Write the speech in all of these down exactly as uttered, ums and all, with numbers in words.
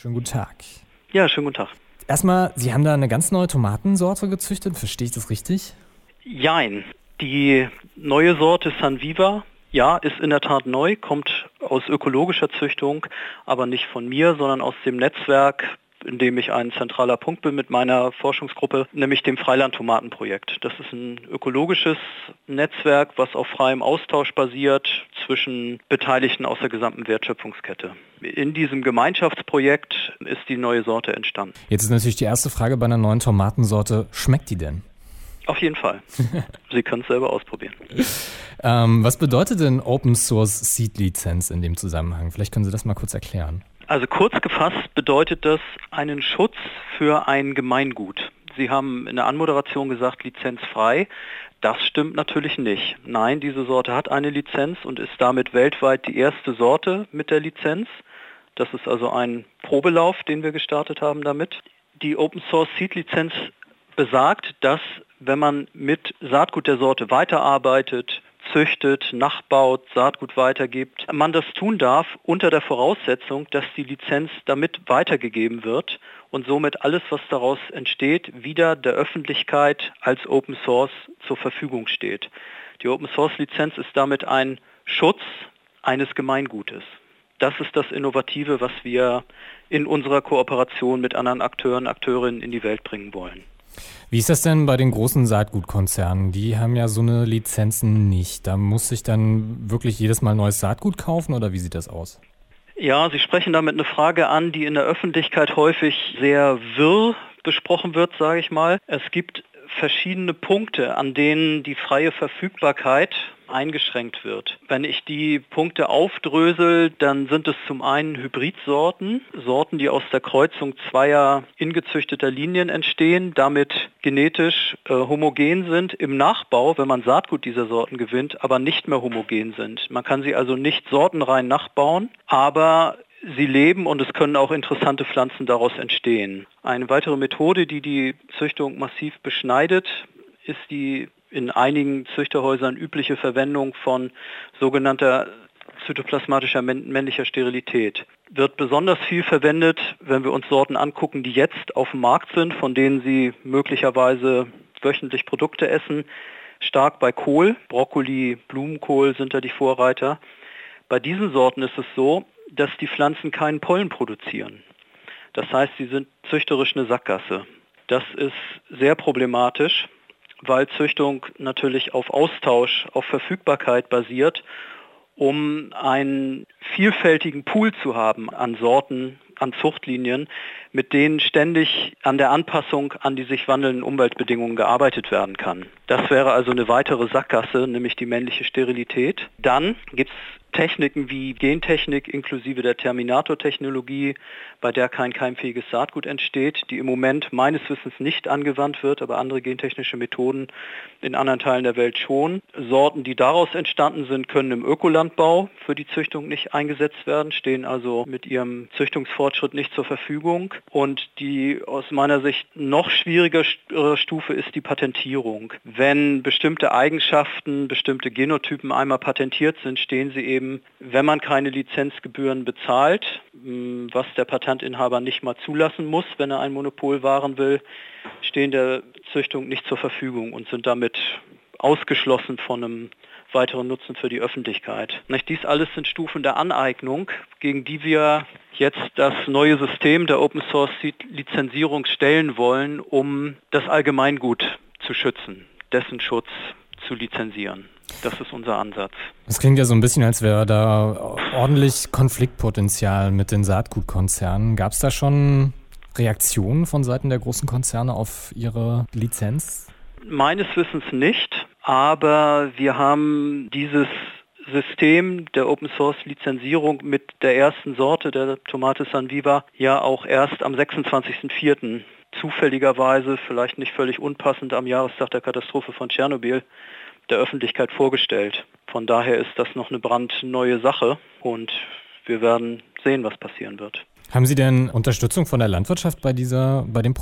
Schönen guten Tag. Ja, schönen guten Tag. Erstmal, Sie haben da eine ganz neue Tomatensorte gezüchtet, verstehe ich das richtig? Jein. Die neue Sorte San Viva, ja, ist in der Tat neu, kommt aus ökologischer Züchtung, aber nicht von mir, sondern aus dem Netzwerk, in dem ich ein zentraler Punkt bin mit meiner Forschungsgruppe, nämlich dem Freiland-Tomaten-Projekt. Das ist ein ökologisches Netzwerk, was auf freiem Austausch basiert zwischen Beteiligten aus der gesamten Wertschöpfungskette. In diesem Gemeinschaftsprojekt ist die neue Sorte entstanden. Jetzt ist natürlich die erste Frage bei einer neuen Tomatensorte, schmeckt die denn? Auf jeden Fall. Sie können es selber ausprobieren. ähm, was bedeutet denn Open Source Seed Lizenz in dem Zusammenhang? Vielleicht können Sie das mal kurz erklären. Also kurz gefasst bedeutet das einen Schutz für ein Gemeingut. Sie haben in der Anmoderation gesagt, lizenzfrei. Das stimmt natürlich nicht. Nein, diese Sorte hat eine Lizenz und ist damit weltweit die erste Sorte mit der Lizenz. Das ist also ein Probelauf, den wir gestartet haben damit. Die Open Source Seed Lizenz besagt, dass wenn man mit Saatgut der Sorte weiterarbeitet, züchtet, nachbaut, Saatgut weitergibt, man das tun darf unter der Voraussetzung, dass die Lizenz damit weitergegeben wird und somit alles, was daraus entsteht, wieder der Öffentlichkeit als Open Source zur Verfügung steht. Die Open Source Lizenz ist damit ein Schutz eines Gemeingutes. Das ist das Innovative, was wir in unserer Kooperation mit anderen Akteuren, Akteurinnen in die Welt bringen wollen. Wie ist das denn bei den großen Saatgutkonzernen? Die haben ja so eine Lizenzen nicht. Da muss ich dann wirklich jedes Mal neues Saatgut kaufen oder wie sieht das aus? Ja, Sie sprechen damit eine Frage an, die in der Öffentlichkeit häufig sehr wirr besprochen wird, sage ich mal. Es gibt verschiedene Punkte, an denen die freie Verfügbarkeit eingeschränkt wird. Wenn ich die Punkte aufdrösel, dann sind es zum einen Hybridsorten, Sorten, die aus der Kreuzung zweier ingezüchteter Linien entstehen, damit genetisch äh, homogen sind, im Nachbau, wenn man Saatgut dieser Sorten gewinnt, aber nicht mehr homogen sind. Man kann sie also nicht sortenrein nachbauen, aber sie leben und es können auch interessante Pflanzen daraus entstehen. Eine weitere Methode, die die Züchtung massiv beschneidet, ist die in einigen Züchterhäusern übliche Verwendung von sogenannter zytoplasmatischer männlicher Sterilität. Wird besonders viel verwendet, wenn wir uns Sorten angucken, die jetzt auf dem Markt sind, von denen Sie möglicherweise wöchentlich Produkte essen. Stark bei Kohl, Brokkoli, Blumenkohl sind da die Vorreiter. Bei diesen Sorten ist es so, dass die Pflanzen keinen Pollen produzieren. Das heißt, sie sind züchterisch eine Sackgasse. Das ist sehr problematisch, weil Züchtung natürlich auf Austausch, auf Verfügbarkeit basiert, um einen vielfältigen Pool zu haben an Sorten, an Zuchtlinien, mit denen ständig an der Anpassung an die sich wandelnden Umweltbedingungen gearbeitet werden kann. Das wäre also eine weitere Sackgasse, nämlich die männliche Sterilität. Dann gibt es Techniken wie Gentechnik inklusive der Terminator-Technologie, bei der kein keimfähiges Saatgut entsteht, die im Moment meines Wissens nicht angewandt wird, aber andere gentechnische Methoden in anderen Teilen der Welt schon. Sorten, die daraus entstanden sind, können im Ökolandbau für die Züchtung nicht eingesetzt werden, stehen also mit ihrem Züchtungsfortschritt nicht zur Verfügung. Und die aus meiner Sicht noch schwierigere Stufe ist die Patentierung. Wenn bestimmte Eigenschaften, bestimmte Genotypen einmal patentiert sind, stehen sie eben, wenn man keine Lizenzgebühren bezahlt, was der Patentinhaber nicht mal zulassen muss, wenn er ein Monopol wahren will, stehen der Züchtung nicht zur Verfügung und sind damit ausgeschlossen von einem weiteren Nutzen für die Öffentlichkeit. Dies alles sind Stufen der Aneignung, gegen die wir jetzt das neue System der Open Source Lizenzierung stellen wollen, um das Allgemeingut zu schützen, dessen Schutz zu lizenzieren. Das ist unser Ansatz. Es klingt ja so ein bisschen, als wäre da ordentlich Konfliktpotenzial mit den Saatgutkonzernen. Gab es da schon Reaktionen von Seiten der großen Konzerne auf ihre Lizenz? Meines Wissens nicht, aber wir haben dieses System der Open Source Lizenzierung mit der ersten Sorte, der Tomate San Viva, ja auch erst am sechsundzwanzigsten vierten zufälligerweise, vielleicht nicht völlig unpassend, am Jahrestag der Katastrophe von Tschernobyl der Öffentlichkeit vorgestellt. Von daher ist das noch eine brandneue Sache und wir werden sehen, was passieren wird. Haben Sie denn Unterstützung von der Landwirtschaft bei dieser, bei dem Projekt?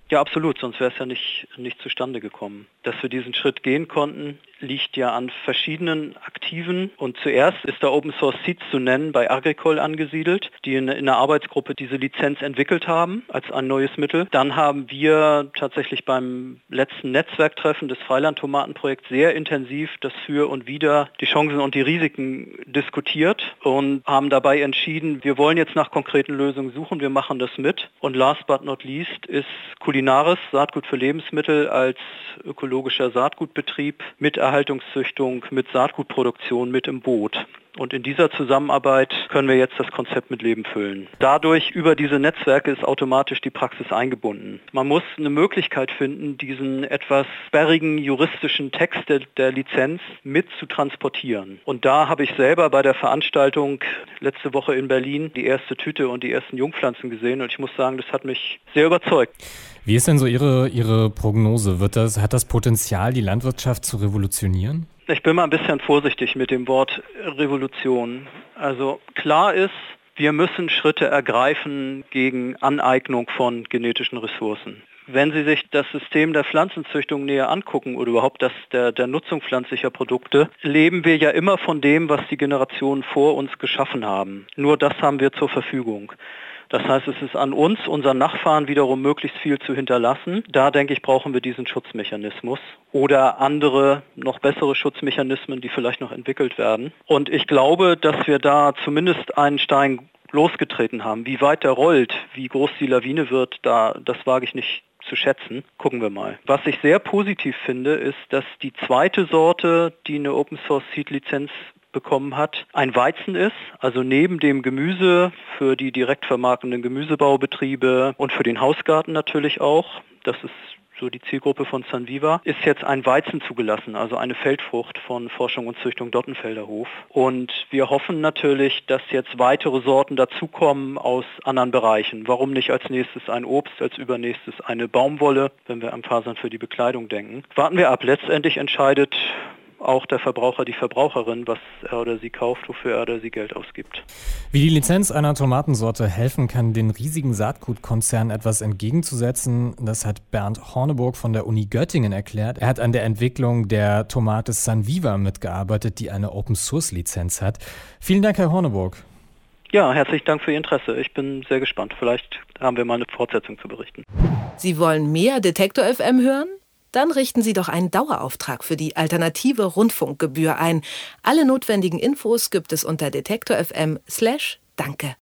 Ja, absolut, sonst wäre es ja nicht, nicht zustande gekommen. Dass wir diesen Schritt gehen konnten, liegt ja an verschiedenen Aktiven. Und zuerst ist da Open Source Seeds zu nennen, bei Agricol angesiedelt, die in, in einer Arbeitsgruppe diese Lizenz entwickelt haben als ein neues Mittel. Dann haben wir tatsächlich beim letzten Netzwerktreffen des Freiland-Tomatenprojekts sehr intensiv das Für und Wider, die Chancen und die Risiken diskutiert und haben dabei entschieden, wir wollen jetzt nach konkreten Lösungen suchen, wir machen das mit. Und last but not least ist Culinaris, Saatgut für Lebensmittel, als ökologischer Saatgutbetrieb mit Erhaltungszüchtung, mit Saatgutproduktion mit im Boot. Und in dieser Zusammenarbeit können wir jetzt das Konzept mit Leben füllen. Dadurch, über diese Netzwerke, ist automatisch die Praxis eingebunden. Man muss eine Möglichkeit finden, diesen etwas sperrigen juristischen Text der, der Lizenz mit zu transportieren. Und da habe ich selber bei der Veranstaltung letzte Woche in Berlin die erste Tüte und die ersten Jungpflanzen gesehen. Und ich muss sagen, das hat mich sehr überzeugt. Wie ist denn so Ihre, Ihre Prognose? Wird das, hat das Potenzial, die Landwirtschaft zu revolutionieren? Ich bin mal ein bisschen vorsichtig mit dem Wort Revolution. Also klar ist, wir müssen Schritte ergreifen gegen Aneignung von genetischen Ressourcen. Wenn Sie sich das System der Pflanzenzüchtung näher angucken oder überhaupt das der, der Nutzung pflanzlicher Produkte, leben wir ja immer von dem, was die Generationen vor uns geschaffen haben. Nur das haben wir zur Verfügung. Das heißt, es ist an uns, unseren Nachfahren wiederum möglichst viel zu hinterlassen. Da, denke ich, brauchen wir diesen Schutzmechanismus oder andere, noch bessere Schutzmechanismen, die vielleicht noch entwickelt werden. Und ich glaube, dass wir da zumindest einen Stein losgetreten haben. Wie weit der rollt, wie groß die Lawine wird, da, das wage ich nicht zu schätzen. Gucken wir mal. Was ich sehr positiv finde, ist, dass die zweite Sorte, die eine Open Source Seed Lizenz bekommen hat, ein Weizen ist, also neben dem Gemüse für die direkt vermarktenden Gemüsebaubetriebe und für den Hausgarten natürlich auch, das ist so die Zielgruppe von Sanviva, ist jetzt ein Weizen zugelassen, also eine Feldfrucht von Forschung und Züchtung Dottenfelder Hof. Und wir hoffen natürlich, dass jetzt weitere Sorten dazukommen aus anderen Bereichen. Warum nicht als nächstes ein Obst, als übernächstes eine Baumwolle, wenn wir an Fasern für die Bekleidung denken. Warten wir ab. Letztendlich entscheidet auch der Verbraucher, die Verbraucherin, was er oder sie kauft, wofür er oder sie Geld ausgibt. Wie die Lizenz einer Tomatensorte helfen kann, den riesigen Saatgutkonzernen etwas entgegenzusetzen, das hat Bernd Horneburg von der Uni Göttingen erklärt. Er hat an der Entwicklung der Tomate Sanviva mitgearbeitet, die eine Open-Source-Lizenz hat. Vielen Dank, Herr Horneburg. Ja, herzlichen Dank für Ihr Interesse. Ich bin sehr gespannt. Vielleicht haben wir mal eine Fortsetzung zu berichten. Sie wollen mehr Detektor F M hören? Dann richten Sie doch einen Dauerauftrag für die alternative Rundfunkgebühr ein. Alle notwendigen Infos gibt es unter detektor F M slash danke.